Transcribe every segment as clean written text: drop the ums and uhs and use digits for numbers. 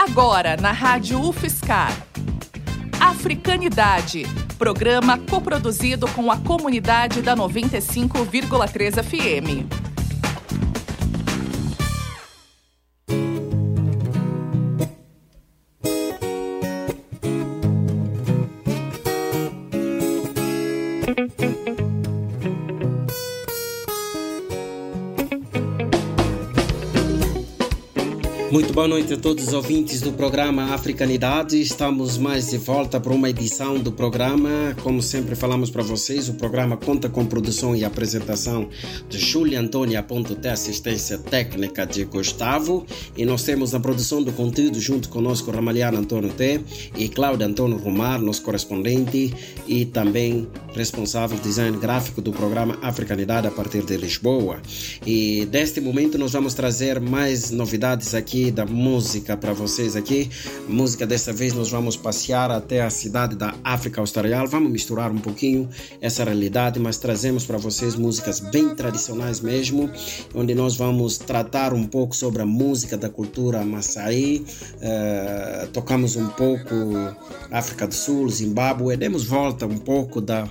Agora na Rádio UFSCar. Africanidade, programa coproduzido com a comunidade da 95,3 FM. Muito boa noite a todos os ouvintes do programa Africanidade. Estamos mais de volta para uma edição do programa. Como sempre falamos para vocês, o programa conta com produção e apresentação de Júlia Antônia Ponto-T, assistência técnica de Gustavo. E nós temos na produção do conteúdo junto conosco Ramalhana Antônio T e Cláudio Antônio Romar, nosso correspondente e também responsável design gráfico do programa Africanidade a partir de Lisboa. E deste momento nós vamos trazer mais novidades aqui da música para vocês aqui. Música dessa vez nós vamos passear até a cidade da África Austral. Vamos misturar um pouquinho essa realidade, mas trazemos para vocês músicas bem tradicionais mesmo, onde nós vamos tratar um pouco sobre a música da cultura Maasai. Tocamos um pouco África do Sul, Zimbábue, demos volta um pouco da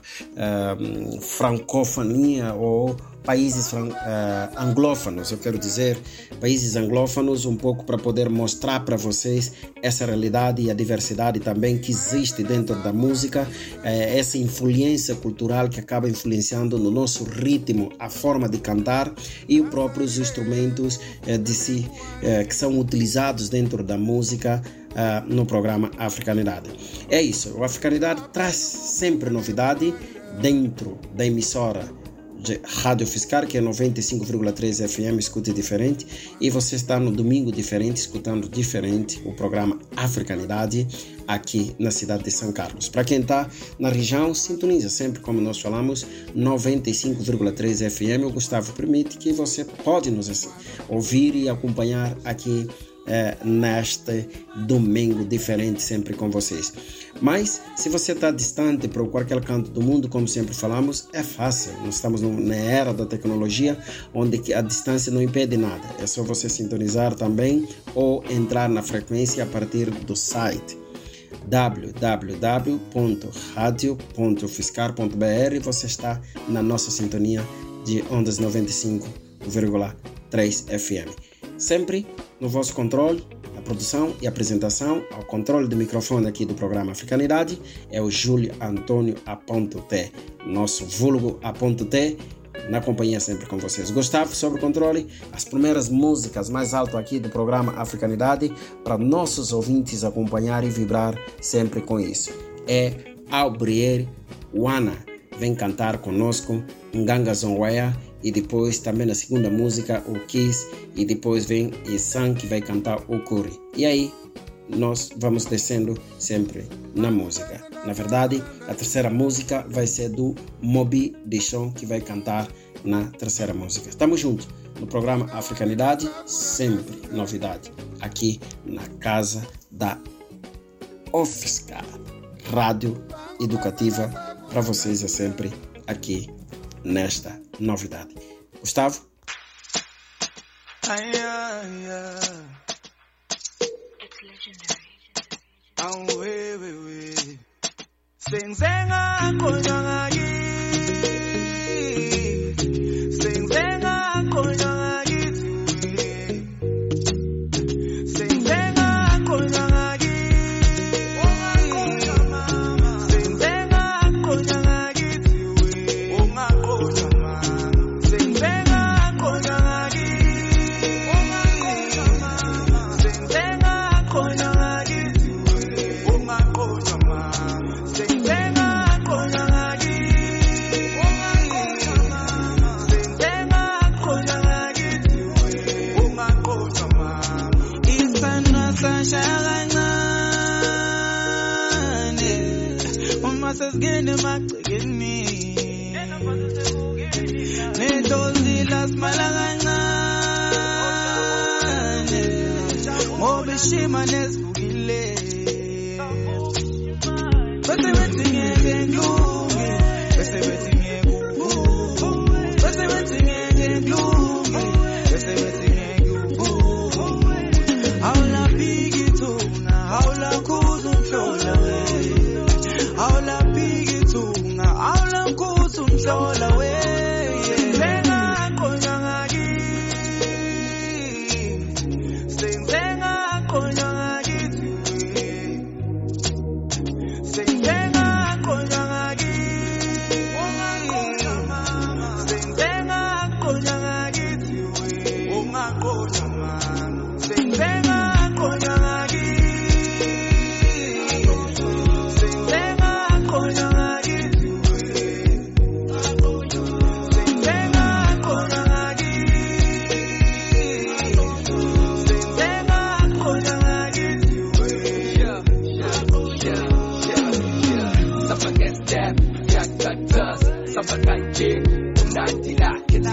francofonia ou países anglófonos, eu quero dizer, países anglófonos, um pouco para poder mostrar para vocês essa realidade e a diversidade também que existe dentro da música, essa influência cultural que acaba influenciando no nosso ritmo, a forma de cantar e os próprios instrumentos que são utilizados dentro da música no programa Africanidade. É isso, o Africanidade traz sempre novidade dentro da emissora de Rádio UFSCar, que é 95,3 FM, escute diferente, e você está no domingo diferente, escutando diferente o programa Africanidade aqui na cidade de São Carlos. Para quem está na região, sintoniza sempre, como nós falamos, 95,3 FM. O Gustavo permite que você pode nos ouvir e acompanhar aqui neste domingo diferente, sempre com vocês. Mas se você está distante para qualquer canto do mundo, como sempre falamos, é fácil. Nós estamos na era da tecnologia, onde a distância não impede nada. É só você sintonizar também ou entrar na frequência a partir do site www.radio.ufscar.br. Você está na nossa sintonia de ondas 95,3 FM. Sempre no vosso controle, a produção e apresentação, ao controle do microfone aqui do programa Africanidade, é o Júlio Antônio Ponto-T, nosso vulgo Ponto-T, na companhia sempre com vocês. Gustavo, sobre o controle, as primeiras músicas mais alto aqui do programa Africanidade, para nossos ouvintes acompanhar e vibrar sempre com isso. É Aubrier Wana, vem cantar conosco Nganga Zonwaya. E depois também na segunda música o Kiss, e depois vem Isan, que vai cantar o Kuri. E aí nós vamos descendo sempre na música. Na verdade, a terceira música vai ser do Moby Dishon, que vai cantar na terceira música. Estamos juntos no programa Africanidade, sempre novidade aqui na casa da UFSCar, rádio educativa para vocês, é sempre aqui nesta novidade. Gustavo? It's legendary. I'll not be it.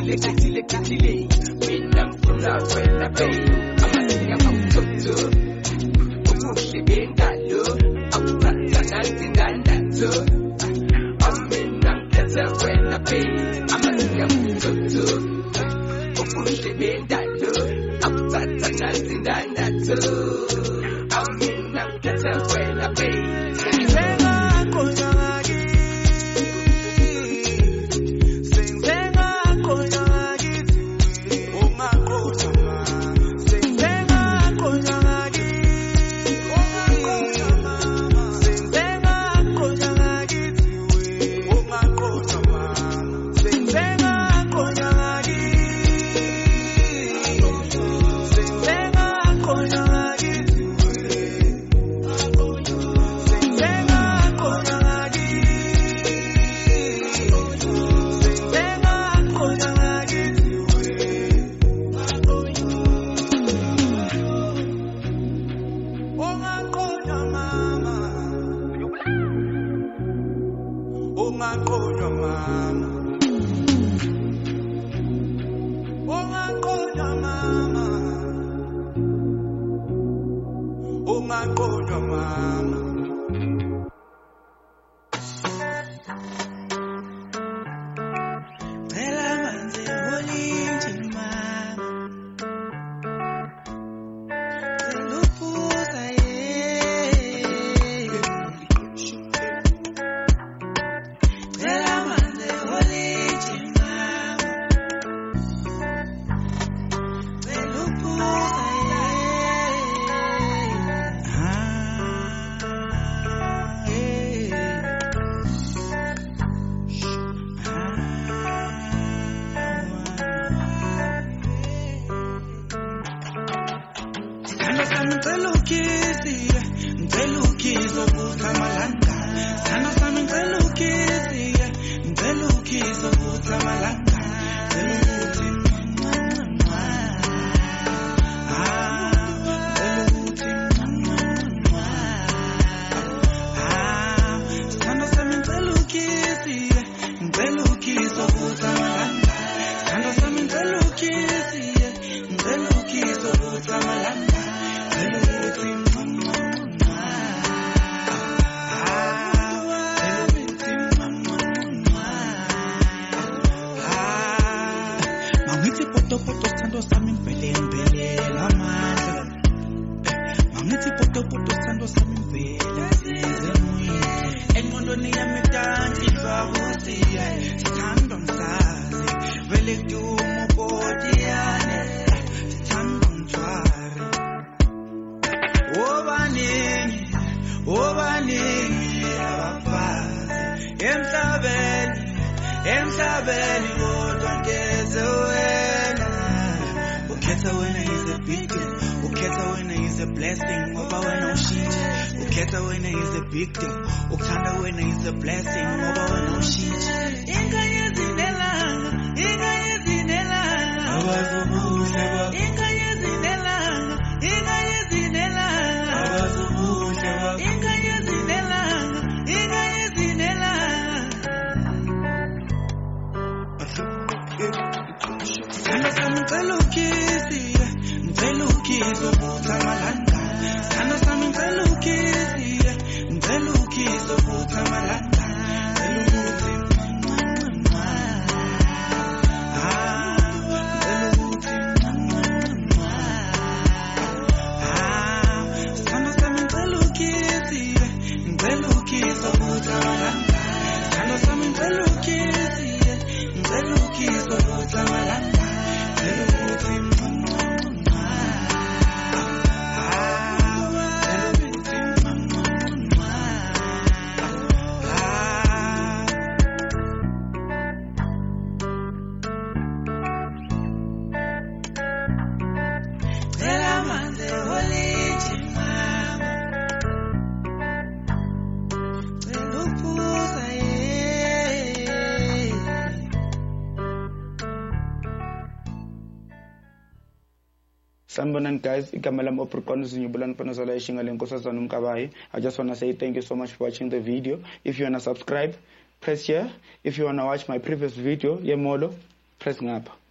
Sanibonani guys, igama lami Opricon Zinyubulani Panosala Ishingaleng Nkosazana Umkabayi. I just want to say thank you so much for watching the video. If you want to subscribe, press here. If you want to watch my previous video, Yemolo, press ngapha.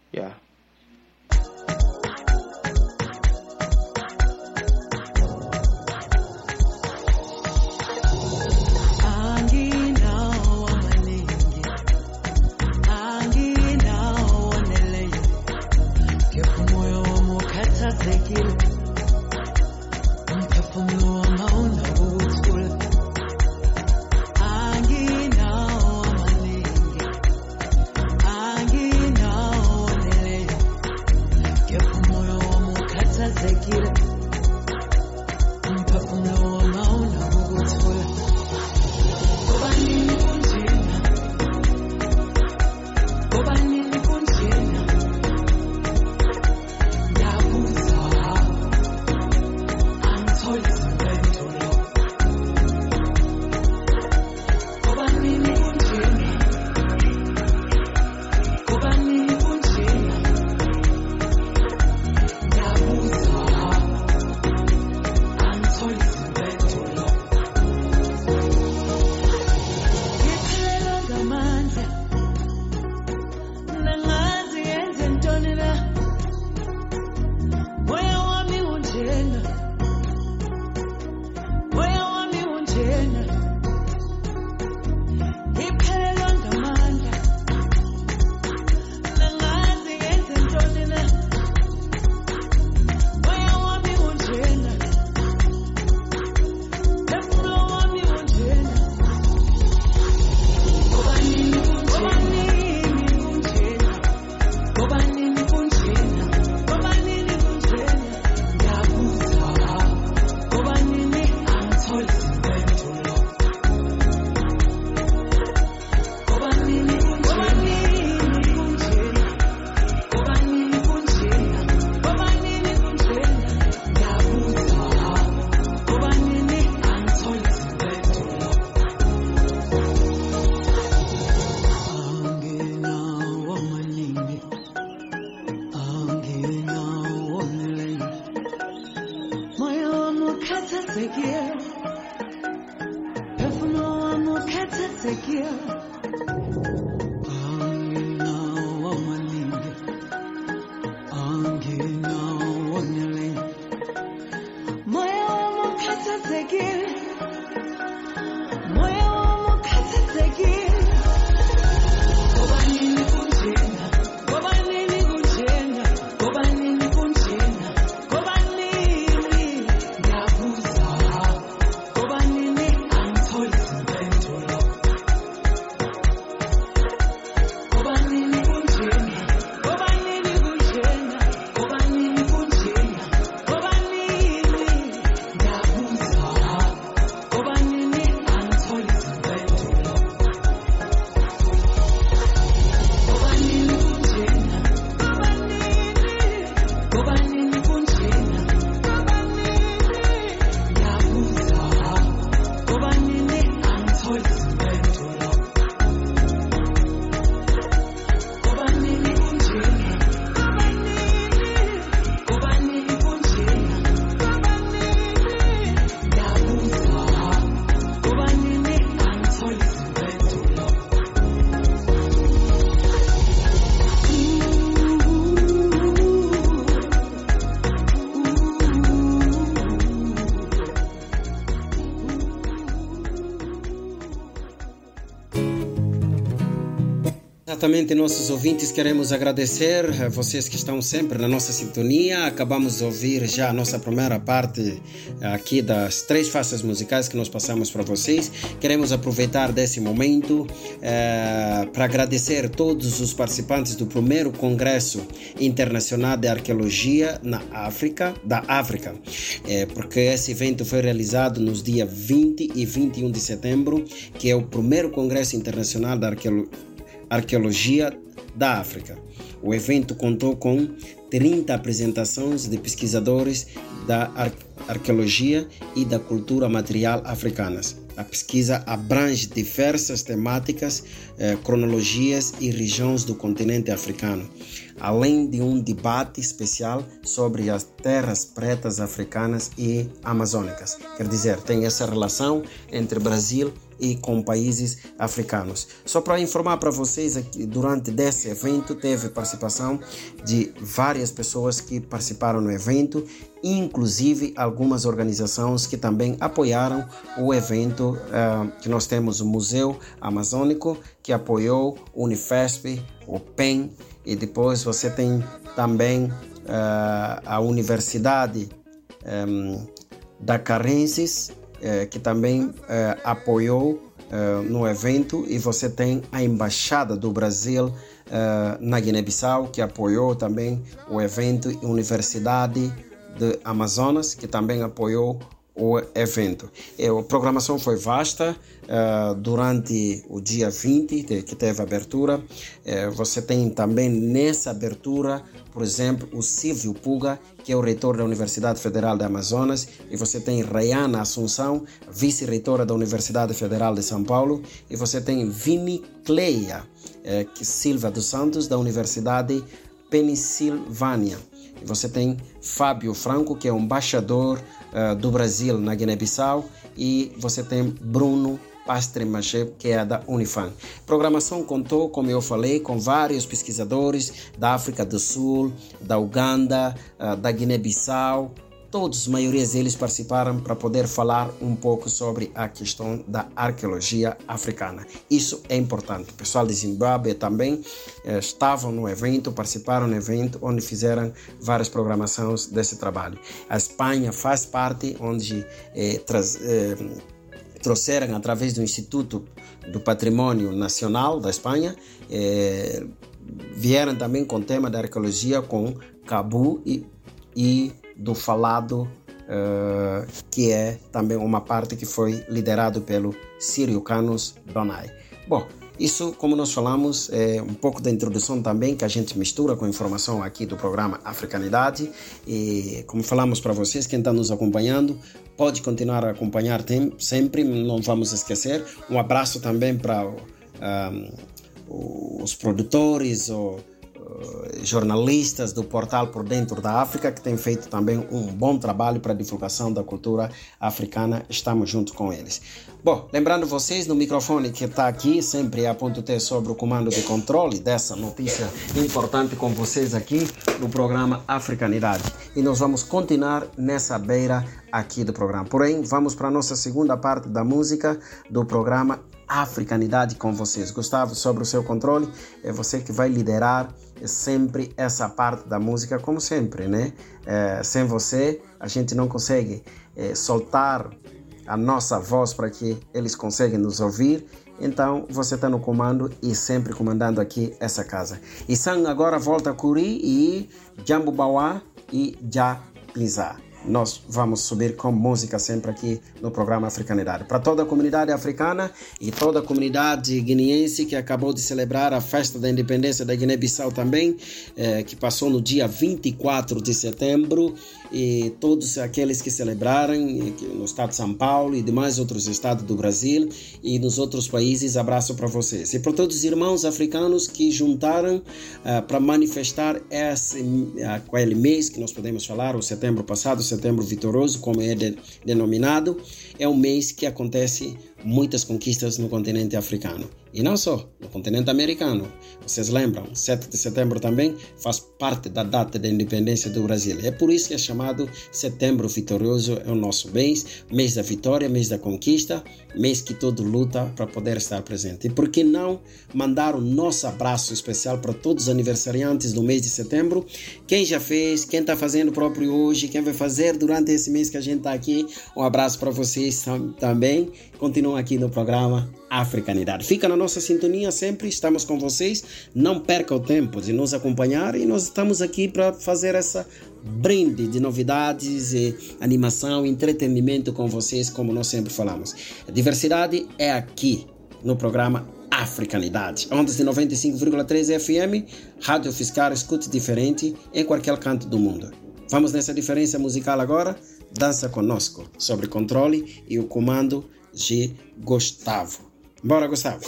Yeah. Exatamente, nossos ouvintes, queremos agradecer a vocês que estão sempre na nossa sintonia. Acabamos de ouvir já a nossa primeira parte aqui das 3 faixas musicais que nós passamos para vocês. Queremos aproveitar desse momento para agradecer todos os participantes do primeiro Congresso Internacional de Arqueologia da África, porque esse evento foi realizado nos dias 20 e 21 de setembro, que é o primeiro Congresso Internacional de Arqueologia da África. O evento contou com 30 apresentações de pesquisadores da arqueologia e da cultura material africanas. A pesquisa abrange diversas temáticas, cronologias e regiões do continente africano, além de um debate especial sobre as terras pretas africanas e amazônicas. Quer dizer, tem essa relação entre Brasil e com países africanos. Só para informar para vocês, aqui, durante desse evento teve participação de várias pessoas que participaram no evento, inclusive algumas organizações que também apoiaram o evento, que nós temos o Museu Amazônico, que apoiou o Unifesp, o PEN, e depois você tem também a Universidade da Carenses, que também apoiou no evento, e você tem a Embaixada do Brasil na Guiné-Bissau, que apoiou também o evento, e a Universidade de Amazonas, que também apoiou o evento. A programação foi vasta. Durante o dia 20, que teve abertura, você tem também nessa abertura, por exemplo, o Silvio Puga, que é o reitor da Universidade Federal de Amazonas, e você tem Rayana Assunção, vice-reitora da Universidade Federal de São Paulo, e você tem Vini Cleia Silva dos Santos, da Universidade Pensilvânia. E você tem Fábio Franco, que é o embaixador do Brasil na Guiné-Bissau, e você tem Bruno Pastre Maché, que é da Unifam. A programação contou, como eu falei, com vários pesquisadores da África do Sul, da Uganda, da Guiné-Bissau. Todos, a maioria deles participaram para poder falar um pouco sobre a questão da arqueologia africana. Isso é importante. O pessoal de Zimbábue também estavam no evento, participaram no evento, onde fizeram várias programações desse trabalho. A Espanha faz parte, onde trouxeram, através do Instituto do Patrimônio Nacional da Espanha, vieram também com o tema da arqueologia com Cabu e do falado, que é também uma parte que foi liderado pelo Círio Canos Donai. Bom, isso, como nós falamos, é um pouco da introdução também, que a gente mistura com a informação aqui do programa Africanidade. E como falamos para vocês, quem está nos acompanhando, pode continuar a acompanhar sempre, não vamos esquecer. Um abraço também para os produtores, jornalistas do portal Por Dentro da África, que têm feito também um bom trabalho para a divulgação da cultura africana. Estamos junto com eles. Bom, lembrando vocês, no microfone que está aqui, sempre a ponto T sobre o comando de controle dessa notícia importante com vocês aqui no programa Africanidade. E nós vamos continuar nessa beira aqui do programa. Porém, vamos para a nossa segunda parte da música do programa Africanidade com vocês. Gustavo, sobre o seu controle, é você que vai liderar sempre essa parte da música, como sempre, né? Sem você, a gente não consegue soltar a nossa voz para que eles consigam nos ouvir. Então, você está no comando e sempre comandando aqui essa casa. E Sam agora volta a Curi e Jambu Bauá e Já Pinzá. Nós vamos subir com música sempre aqui no programa Africanidade. Para toda a comunidade africana e toda a comunidade guineense que acabou de celebrar a festa da independência da Guiné-Bissau também, que passou no dia 24 de setembro, e todos aqueles que celebraram no estado de São Paulo e demais outros estados do Brasil e nos outros países, abraço para vocês. E para todos os irmãos africanos que juntaram para manifestar aquele mês que nós podemos falar, o setembro passado, setembro vitorioso, como é denominado, é um mês que acontece muitas conquistas no continente africano. E não só, no continente americano. Vocês lembram, 7 de setembro também faz parte da data da independência do Brasil. É por isso que é chamado Setembro Vitorioso, é o nosso mês da vitória, mês da conquista, mês que todo luta para poder estar presente. E por que não mandar o nosso abraço especial para todos os aniversariantes do mês de setembro? Quem já fez, quem está fazendo próprio hoje, quem vai fazer durante esse mês que a gente está aqui, um abraço para vocês também. Continuam aqui no programa Africanidade. Fica na nossa sintonia sempre, estamos com vocês. Não perca o tempo de nos acompanhar e nós estamos aqui para fazer essa brinde de novidades, animação, entretenimento com vocês, como nós sempre falamos. A diversidade é aqui no programa Africanidade. Ondas de 95,3 FM, Rádio Fiscal, escute diferente em qualquer canto do mundo. Vamos nessa diferença musical agora? Dança conosco sobre controle e o comando de Gustavo. Bora, Gustavo.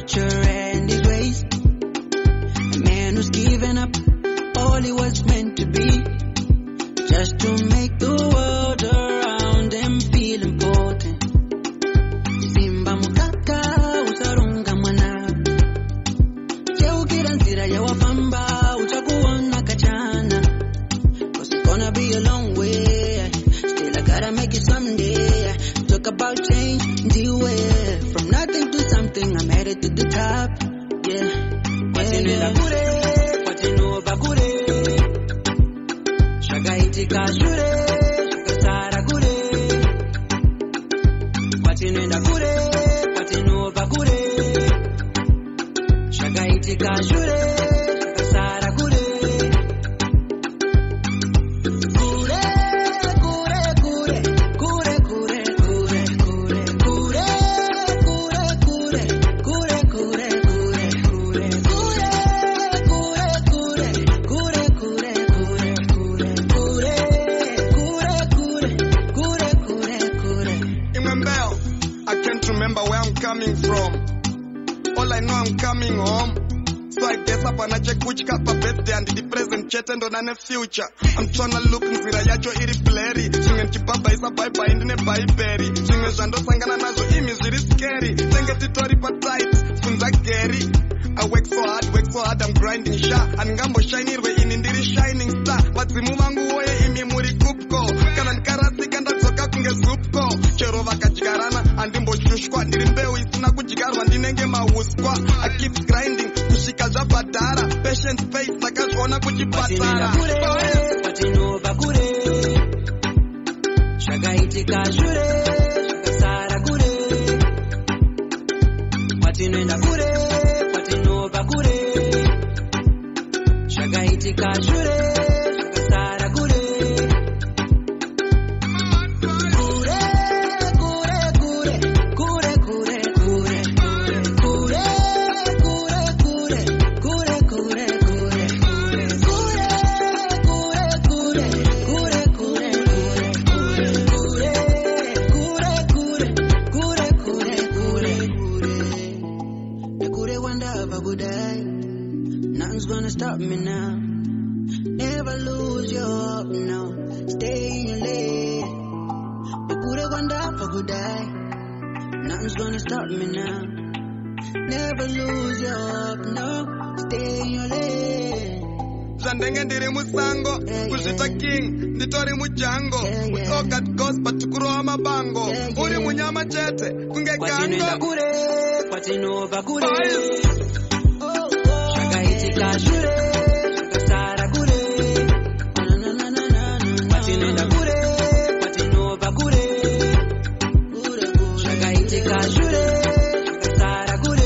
future and his ways. A man who's given up all he was meant to be, just to make the world around him feel important. Simba mukaka utarunga mwana, cheukira nzira ya wafamba utakuona kachana. Cause it's gonna be a long way, still I gotta make it someday. Talk about change, the way from nothing to something, I'm headed to the top. Yeah. Kwatinenda kure, kwatinova kure, shakaitika shure, shakasara kure. Kwatinenda kure, kwatinova kure, shakaitika shure, shakasara kure. Coming from, all I know I'm coming home. So I guess up and I check which kappa birthday and the present chat and on the future. I'm tryna look nzira yacho iri blurry. Swingen kibaba isa bye bye ndine bye berry. Swingen jando sangana nazo imi ziri scary. Swingen titori pa tight, funza Gary. I work so hard, I'm grinding sha. And ngambo shiny way in indiri shining star. But zimu mangu oye imi muri kupko. Kanan karasi kanda tsoka kunge supko. Cherova kajigarana, andimbo shushkwa. Nirimbeo isina kujigarwa, ndinenge mauskwa. I keep grinding, kushika jabadara. Patience face, nakashona kujipatara. Kwatinova kure, shakaitika shure, shakasara kure. Kwatinenda kure, kwatinova kure, shakaitika shure, shakasara kure. Nothing's gonna stop me now. Never lose your hope, no. Stay in your lane. The good wonder for good die. Nothing's gonna stop me now. Never lose your hope, no. Stay in your lane. Zandenge ndiri musango, kuzita king, nditori mujango. We all got ghosts, but tukuroa mabango. Uri munyama chete, kunge gango. Kwatinenda kure, kwatinova kure. Shakaitika shure, shakasara kure. Kwatinenda kure, kwatinova kure. Shakaitika shure, shakasara kure.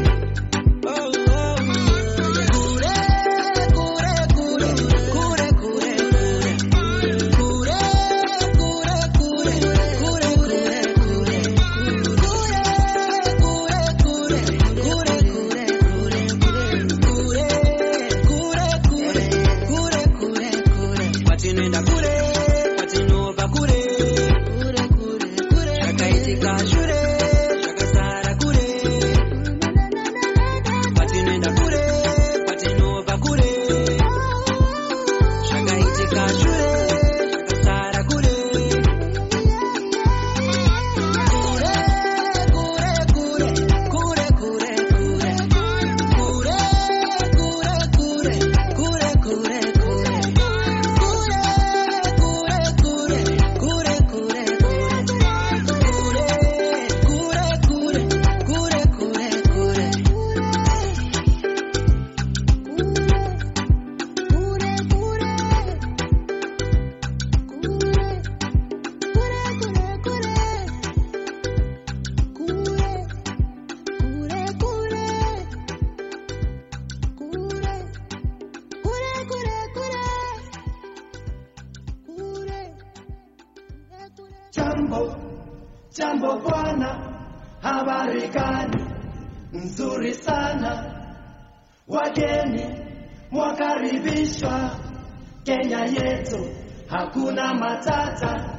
Jambo bwana, habari gani? Nzuri sana. Wageni mwakaribishwa Kenya yetu, hakuna matata.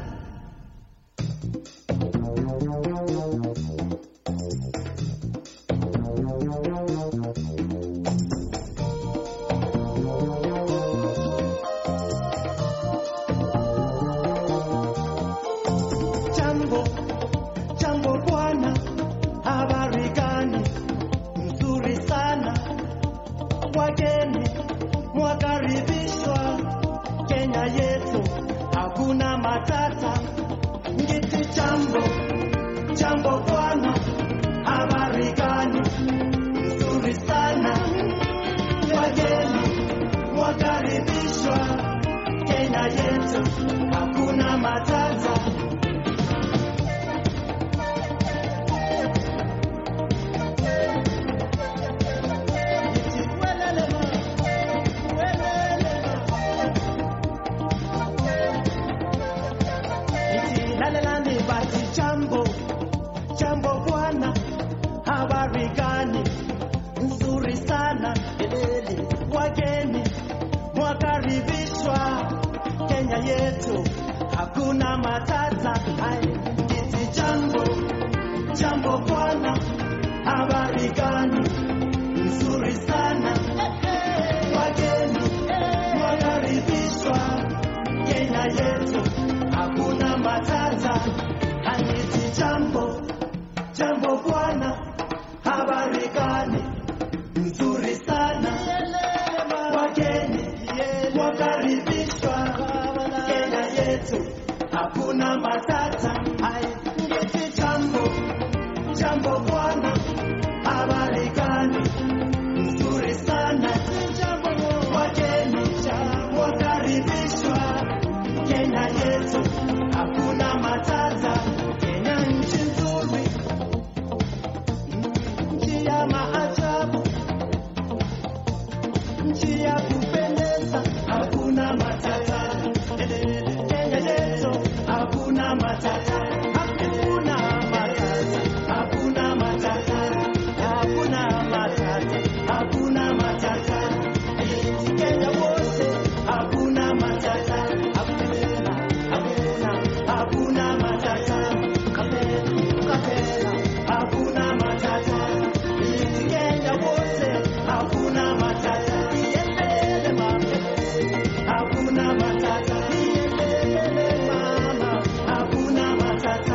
Bwana, habari gani? Nzuri sana. Wageni wakaribishwa Kenya yetu, hakuna matata. Aniti jambo, jambo Bwana, habari gani? Nzuri sana. Wageni wakaribishwa Kenya yetu, hakuna matata. Aniti jambo, jambo Bwana, habari gani? Nzuri sana. Wageni wakaribishwa Kenya yetu, hakuna matata. Kenya nchi nzuri, nchi ya maajabu, nchi ya kupendeza, hakuna matata. Kenya yetu, hakuna matata. Hakuna matata, hakuna matata, hakuna matata, hakuna matata. Kenya wote, hakuna matata. Hakuna matata. Hakuna matata. Kenya wote, hakuna matata. Hakuna matata. Mama, hakuna matata.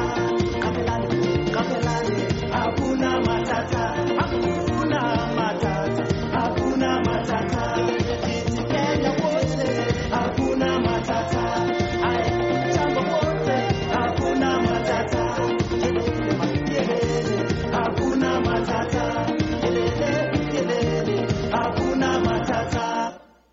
Hakuna matata. Hakuna matata. Hakuna matata. Kenya wote, hakuna matata. Jambo wote, hakuna matata. Hakuna matata. Hakuna matata.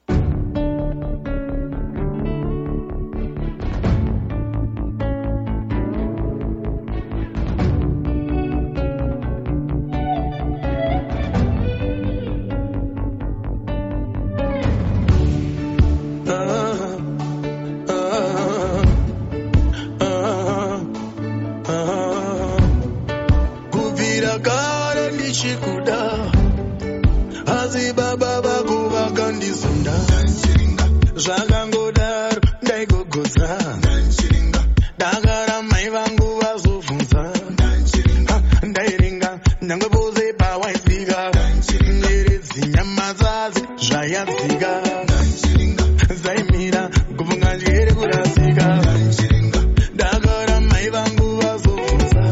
Kuvira kare ndichikuda, azi baba vako vakandisunda. Zvakangodaro ndaigogodza, dakara mai vangu vazobvunza. Ndairinga nyangwe pose pawaisvika, nyeredzi nyama dzazi zvayadzika. Zaimira kufunga njere kurasika, dakara mai vangu vazobvunza.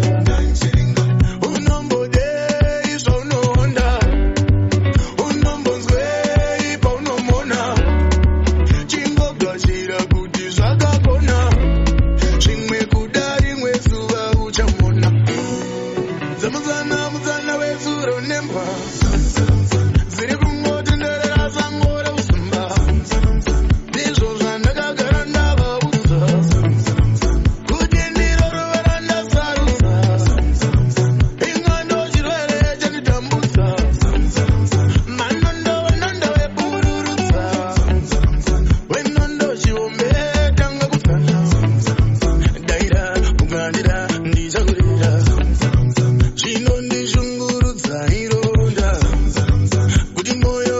Unombodei zvaunoonda, unombonzwei paunomona. Chingogashira kuti zvakakona, zvimwe kuda rimwe zuva uchamona. Zamuzana muzana wezuro nemba, ziri kungotenderera sango reusumba. Ndizvo zvandakagara ndavaudza, kuti ndiro ruvara ndasarudza. Ingano chirwere chanditambusa, manondo wenondo wepururudza. Wenondo chiombe tanga kutsana, daira kugandira ndichakurira. Zvino ndishungurudza ironda, kuti moyo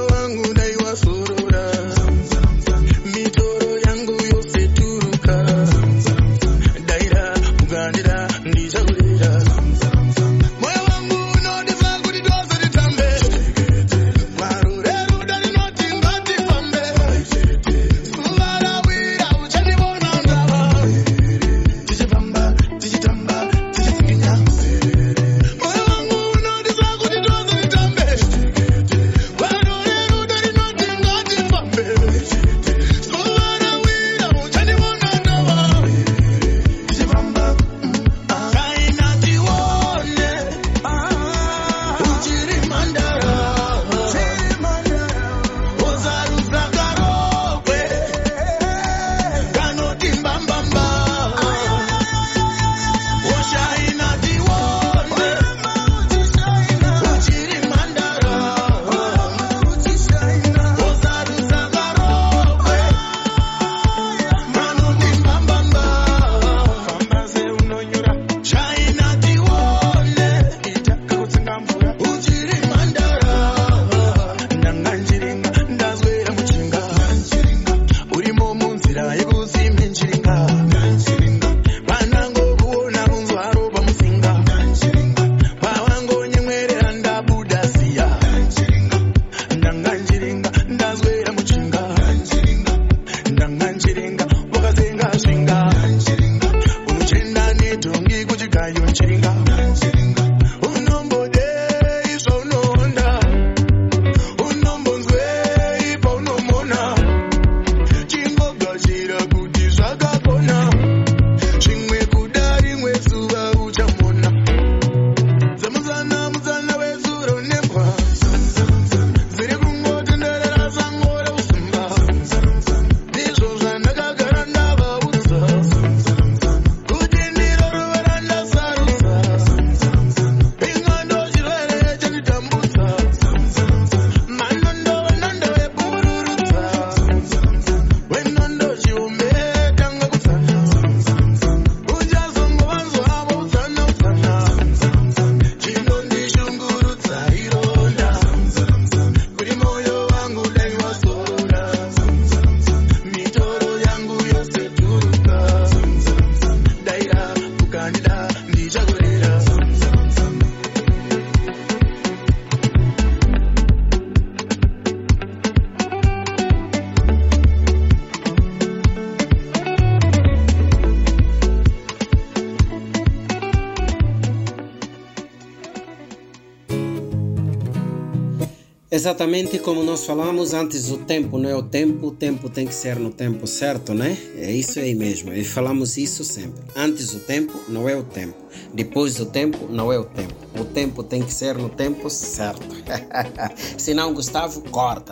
Exatamente como nós falamos antes, o tempo não é o tempo tem que ser no tempo certo, né? É isso aí mesmo, e falamos isso sempre. Antes o tempo não é o tempo, depois do tempo não é o tempo tem que ser no tempo certo. Senão, Gustavo, corta.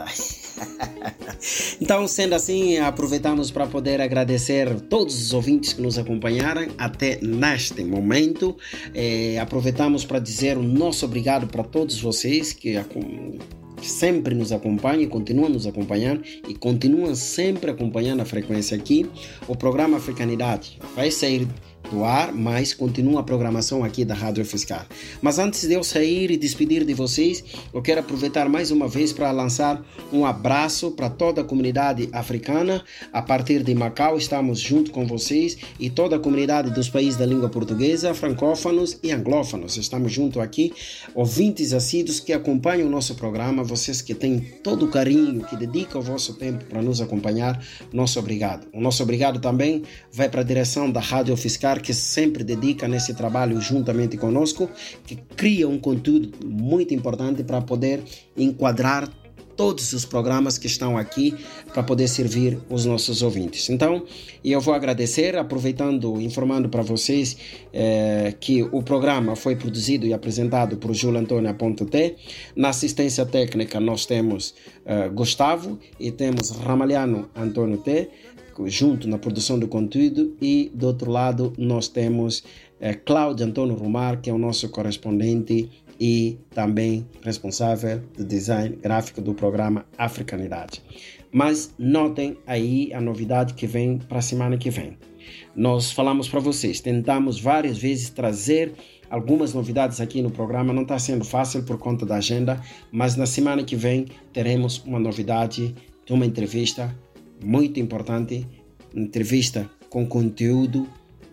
Então, sendo assim, aproveitamos para poder agradecer todos os ouvintes que nos acompanharam até neste momento. Aproveitamos para dizer o nosso obrigado para todos vocês que sempre nos acompanham, continuam nos acompanhando e continuam sempre acompanhando a frequência aqui. O programa Africanidade vai sair do ar, mas continua a programação aqui da Rádio Fiscar. Mas antes de eu sair e despedir de vocês, eu quero aproveitar mais uma vez para lançar um abraço para toda a comunidade africana. A partir de Macau, estamos junto com vocês e toda a comunidade dos países da língua portuguesa, francófonos e anglófonos. Estamos junto aqui, ouvintes assíduos que acompanham o nosso programa, vocês que têm todo o carinho, que dedicam o vosso tempo para nos acompanhar, nosso obrigado. O nosso obrigado também vai para a direção da Rádio Fiscar, que sempre dedica nesse trabalho juntamente conosco, que cria um conteúdo muito importante para poder enquadrar todos os programas que estão aqui para poder servir os nossos ouvintes. Então, eu vou agradecer, aproveitando, informando para vocês que o programa foi produzido e apresentado por Júlio Antônio Aponte. Na assistência técnica nós temos Gustavo e temos Ramalhano Antônio T, junto na produção do conteúdo, e do outro lado nós temos Cláudio Antônio Romar, que é o nosso correspondente e também responsável do design gráfico do programa Africanidade. Mas notem aí a novidade que vem para a semana que vem. Nós falamos para vocês, tentamos várias vezes trazer algumas novidades aqui no programa, não está sendo fácil por conta da agenda, mas na semana que vem teremos uma novidade de uma entrevista muito importante, entrevista com conteúdo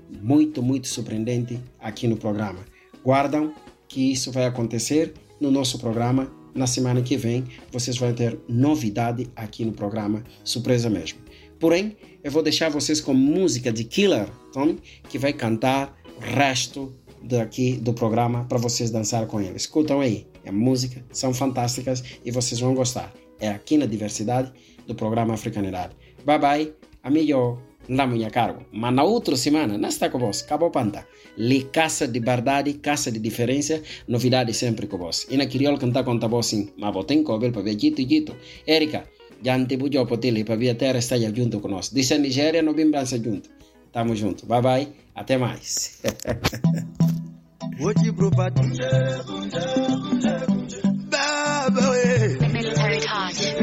muito surpreendente aqui no programa. Guardam que isso vai acontecer no nosso programa na semana que vem. Vocês vão ter novidade aqui no programa, surpresa mesmo. Porém, eu vou deixar vocês com música de Killer Tony, que vai cantar o resto daqui do programa para vocês dançar com ele. Escutam aí, a música são fantásticas e vocês vão gostar. É aqui na Diversidade do programa Africanidade. Bye bye, amigo, la minha cargo. Mas na outra semana, não está com vós, acabou panta. Lhe caça de verdade, caça de diferença, novidade sempre com vós. E na crioulo cantar com vós sim, mas botem cobel para ver gito. Érica, já não te bujo para ter para ver a terra estar junto com nós. Disse a Nigéria, não vim brança junto. Tamo junto. Bye bye, até mais. Military touch.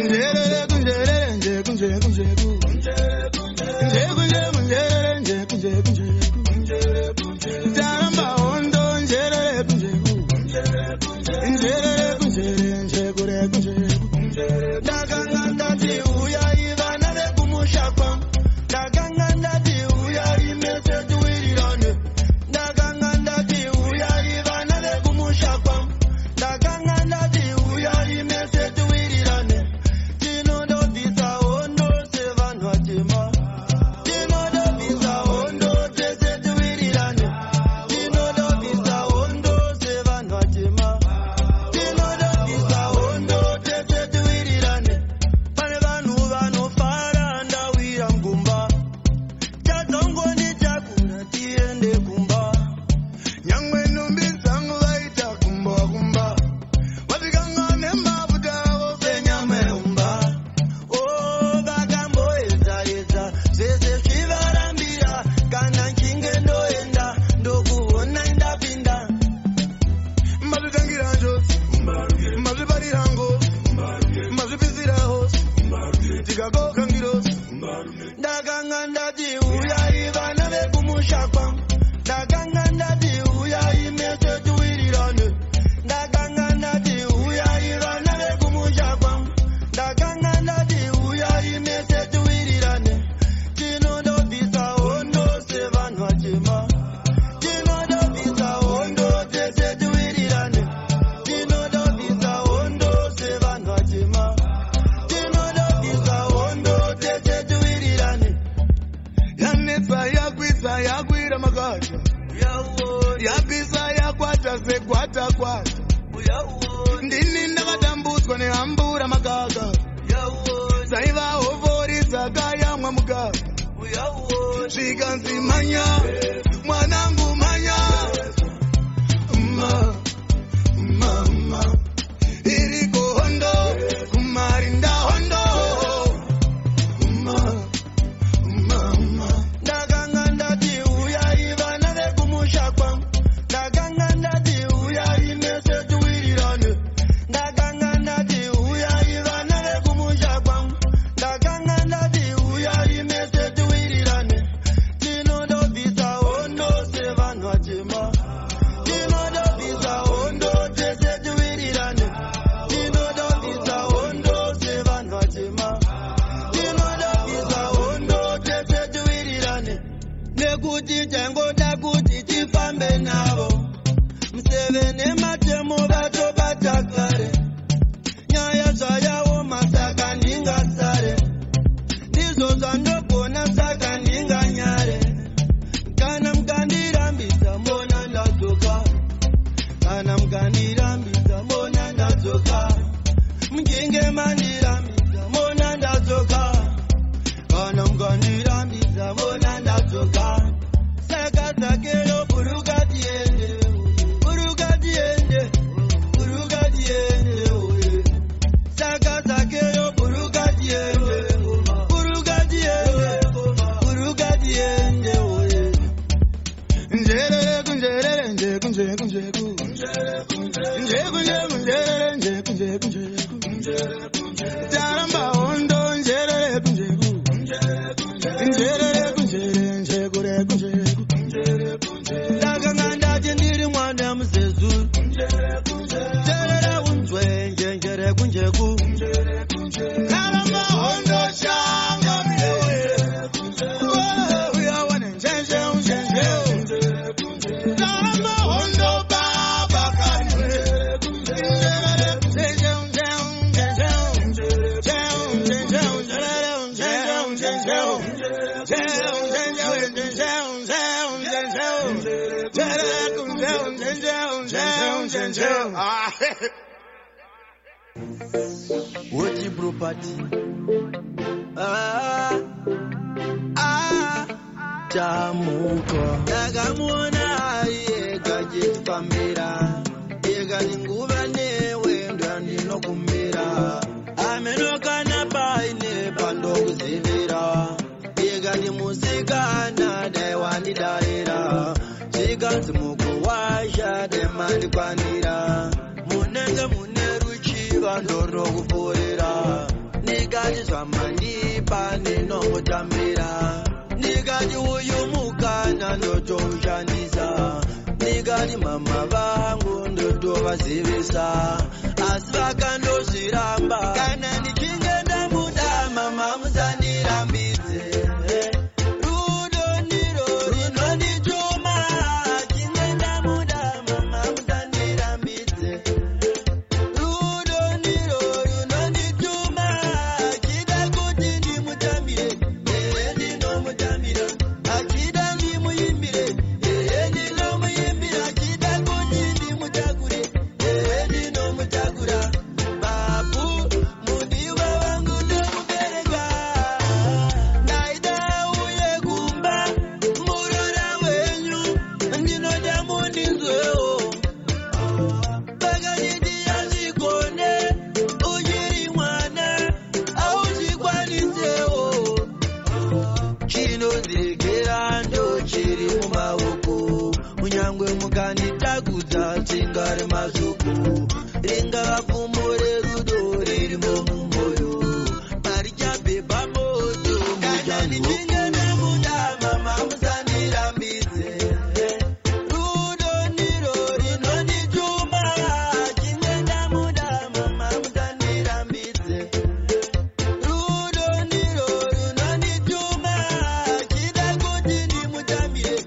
Ndini ndakatambuswa nehamba Zikanzi manya, mwanangu manya. Mama, iriko hondo, kumarinda hondo. Mama, ndakanga ndati uya ivana vekumusha kwangu. Ndakanga ndati uya imese tuwirirane. Ndakanga ndati uya ivana vekumusha kwangu. Ndakanga ndati uya imese tuwirirane. Tinodobisa hondo sevanhu vachema. Tinodobisa hondo tese tuwirirane. Tinodobisa hondo sevanhu vachema. Tinodobisa hondo tese tuwirirane. Nekuti tangoda kuti tifambe navo. Museveni matemo vatobata kare. Nyaya zvayawo masaka ndingasare. Ndizvo zvandogona saka ndinganyare. Kana mukandirambidza mbona ndadzoka. Kana mukandirambidza mbona ndadzoka. Muchinge mandirambidza mbona ndadzoka. Kana mukandirambidza mbona ndadzoka. Saka zakelo buruka tiende. Buruka tiende. Buruka tiende. Saka zakelo buruka tiende. Buruka tiende. Buruka tiende. Njerere kunjerere nje kunje kunje ku. Nje kunje kunjerere nje kunje kunje ku. Taramba hondo njerere kunje ku. Njerere kunjerere nje kure kunje ku. Ndakanga ndati ndiri mwana muzezu. Njerere unzwe njenjere kunje ku. Taramba hondo shanga mlewe. Uya wane njenje unjenje. Taramba hondo baba kanwe. Njerere kunjenje unjenje. Woti property. Tamuka. Ndakamuona yega chifambira. Yega ninguva newe ndandinokumira. Amenokana paine pandokuzivira. Yega ni musikana daiwandidaira. Chikanzi mukuwasha demandikwanira. Munenge mune ruchiva ndorokupfuurira. Nikati zvamandipa ndinomutambira. Nikati uyu mukana ndotoushandisa. Nikati mama vangu ndotovazivisa. Asi vakandozviramba. Kana ndichinge ndamuda mama musandirambidze. Rudo ndiro runondituma. Chinge ndamuda mama musandirambidze. Rudo ndiro runondituma. Chida kuti ndimutambire. Ndinomutambira. Achida ndimuimbire. Ndinomuimbira. Achida kuti ndimutakure. Ndinomutakura. Babu mudiwa wangu ndomubereka. Ndaida uye kumba. Murora wenyu. Ndinoda mundinzwewo. Pakanyiti yazvikone. Uchiri mwana. Auchikwanisewo. Chinozekera ndo chiri mumaoko. Munyangwe mukanditakudza tingari mazuku. Ringava pfumo rerudo ririmo mumwoyo. Marichabhebha moto muchanditinge ndamuda mama musandirambidze. Rudo ndiro rinondituma. Chinge ndamuda mama musandirambidze. Rudo ndiro runondituma. Chida kuti ndimutambire.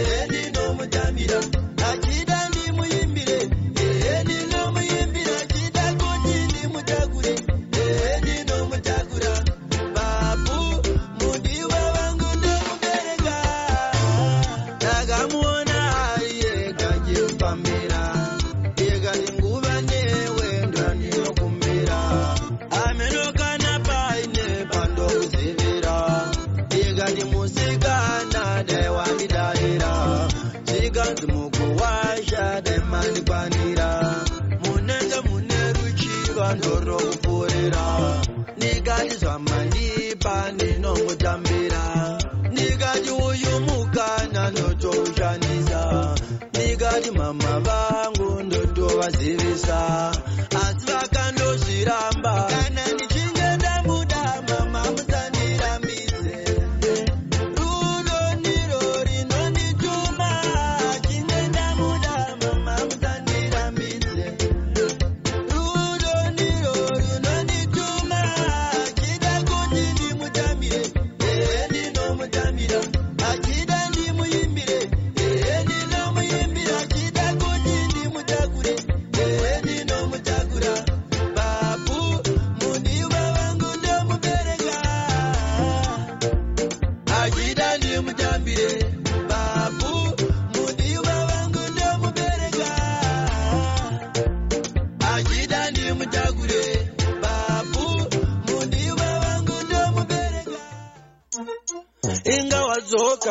Ndinomutambira. Achida ndimuimbire. Ndinomuimbira. Chida zuva ndoro kupfuurira. Ndikati zvamandipa ndinomutambira. Ndikati uyu mukana ndotoushandisa. Ndikati mama vangu ndotovazivisa. Asi vakandozviramba. Kana ndichinge ndamuda mama musandirambidze. Rudo ndiro rinondituma. Chinge ndamuda mama musandirambidze. Rudo ndiro rinondituma. Chida kuti ndimutambire. Ndinomutambira. Achida ndimuimbire. Ndinomuimbira. Chida kuti ndimutakure. Ndinomutakura. Babu mudiwa wangu ndomubereka. Achida ndimutambire. Babu mudiwa wangu ndomubereka. Achida ndimutakure. Babu mudiwa wangu ndomubereka. Inga wadzoka.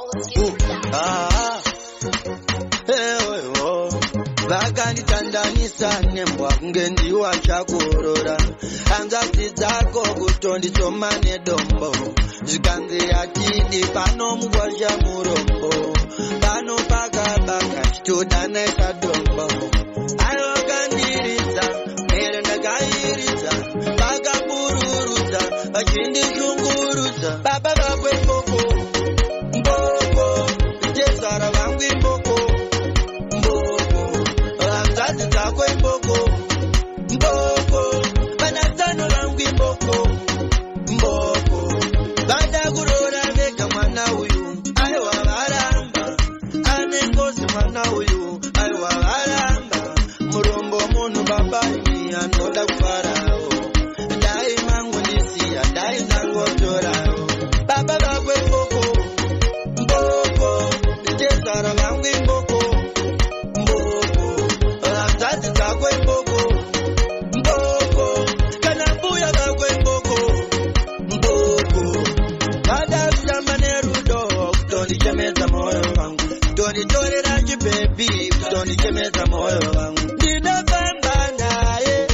Vakanditandanisa nembwa kunge ndiwa chakurora. Hanzvadzi dzako kutonditsoma nedombo. Zvikanzi atidi pano mugwazha murombo. Pano pakabaka chitodanaisa dombo. Aiwa kandiridza mere ndakairidza. Vakabururudza vachindishungurudza. Baba vakwe mboko mboko. Tezara vangu imboko mboko. Hanzvadzi dzako imboko mboko. Vanatsano vangu imboko mboko. Vada kurora vega mwana uyu. Aiwa varamba. Ane ngozi mwana uyu. Aiwa varamba. Murombo munhu baba ini anoda kufarawo. Dai mangu ndisiya. Dai ndangotorawo. Baba vakwe mboko mboko. Tezara vangu imboko mboko. Hanzvadzi dzako imboko mboko. Kana mbuya vakwe imboko mboko. Vada kutamba nerudo kutondichemedza moyo wangu. Kutonditorera chibebi kutondichemedza moyo wangu. Ndinofamba naye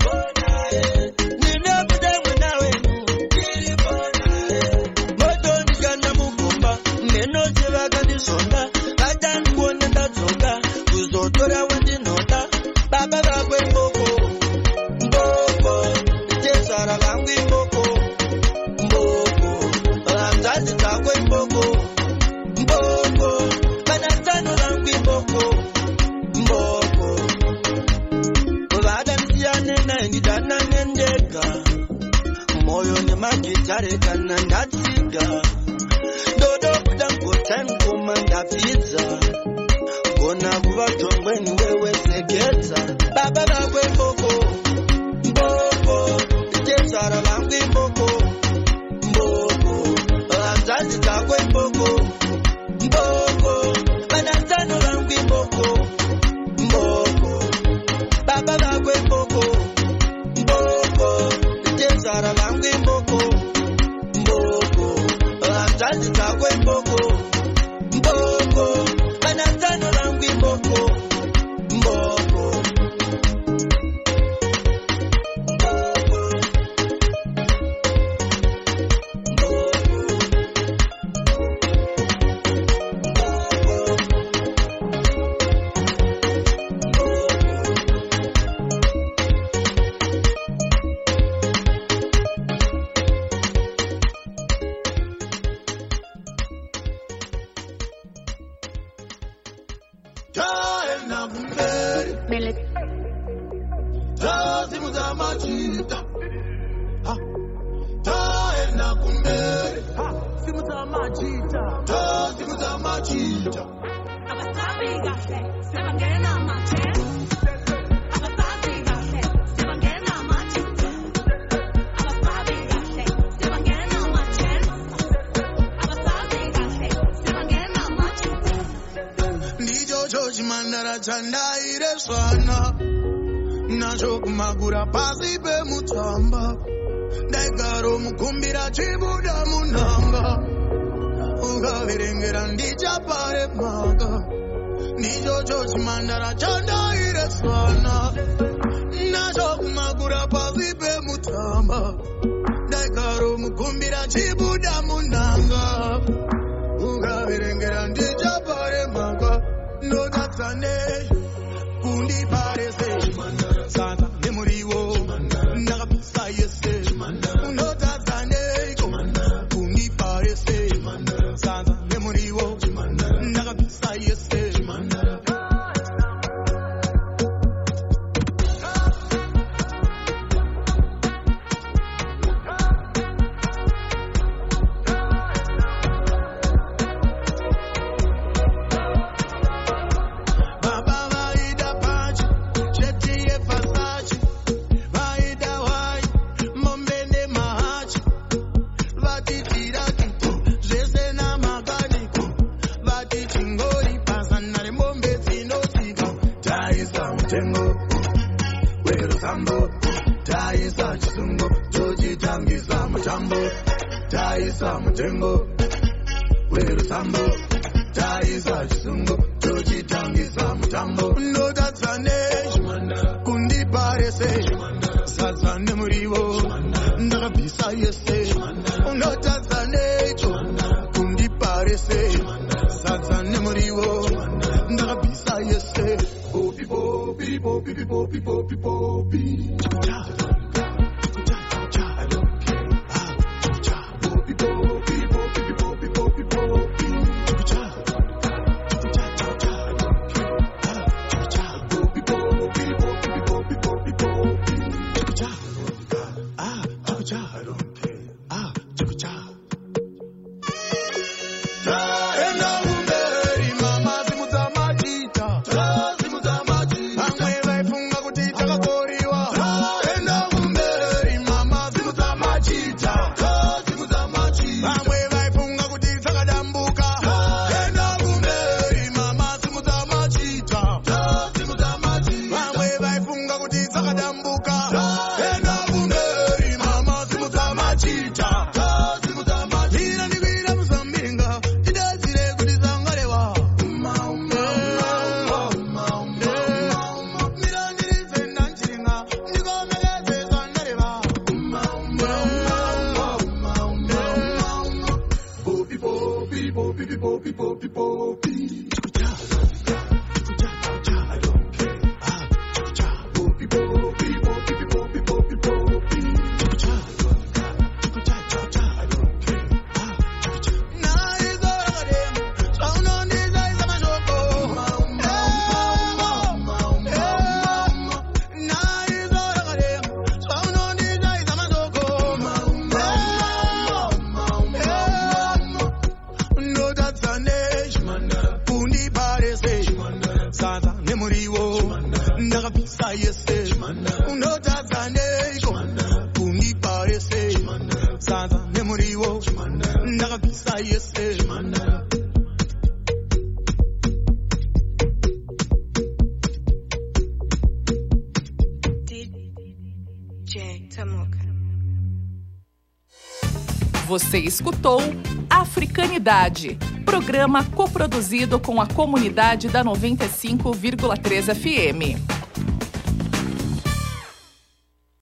ndinobuda mwana wenyu. Motondikanda mugomba menozi vakandizonda. Vatandikuona ndadzoka kuzotora wandinoda. Baba vakwe mboko mboko. Tezara vangu imboko mboko. Hanzvadzi dzako imboko mboko. Vanatsano vangu imboko mboko. Vada ndiyane naye ndidanane ndega. Moyo nemagitare kana ndatsiga. Ndodo kuda ngotangoma ndapfidza. Gona kuva tongweni wewe segedza. Baba vakwe mboko mboko. Tezara vangu imboko mboko. Hanzvadzi dzako imboko mboko. Vanatsano vangu imboko mboko. Baba vakwe mboko mboko. Tezara vangu imboko mboko. Hanzvadzi dzako imboko mboko. Vanatsano vangu imboko mboko. Magura pasi pe mutamba. Daigaro mukumbira chibuda munanga. Ugavirengera ndichapare maga. Nijo chochi mandara chanda ire swana. Nacho kumagura pazipe mutama Daikaro mukumbira chibuda munanga Ugavirengera ndichapare manga No datsane Kundi parese Santa nemuriwo Nakapisa yese No datsane Kundi parese Santa nemuriwo Nakapisa yese Mutengo, weru sambo, taisa chisungo, tochitangisa mutambo. No tatsane, kundi parese, satsane muriwo, nakabisa yese. No tatsane, kundi parese, satsane muriwo, nakabisa yese. Popi popi popi popi popi popi. Você escutou Africanidade, programa coproduzido com a comunidade da 95,3 FM.